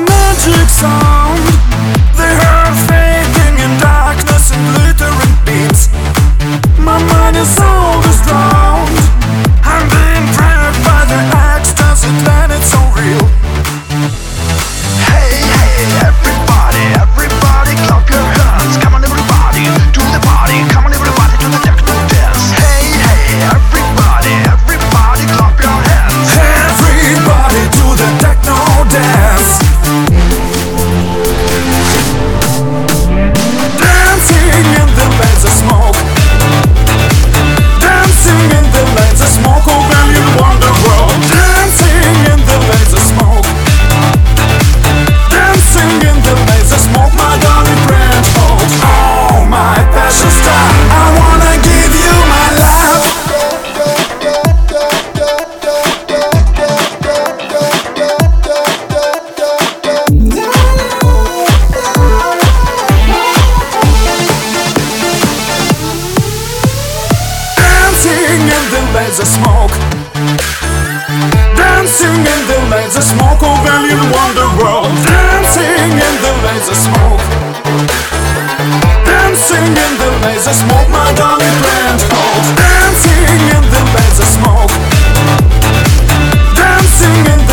magic sound. They heard fading in darkness and glittering beams. My mind is always drowned. I'm being dragged by the ecstasy, and it's so real. Hey, hey, everybody, everybody, clap your hands. Come on, everybody, to the party. Come on, everybody, to the techno dance. Hey, hey, everybody, everybody, clap your hands. Everybody to the techno dance. Dancing in the laser smoke. Dancing in the laser smoke. Oh, well, you wonder world. Dancing in the laser smoke. Dancing in the laser smoke. My darling French folks. Oh, my passion star, I wanna give you my love. Dancing in the laser smoke. Dancing in the laser smoke. Oh, well, you wonder world. Dancing in the laser smoke. Dancing in the laser smoke. My darling French folks. Dancing in the laser smoke. Dancing in the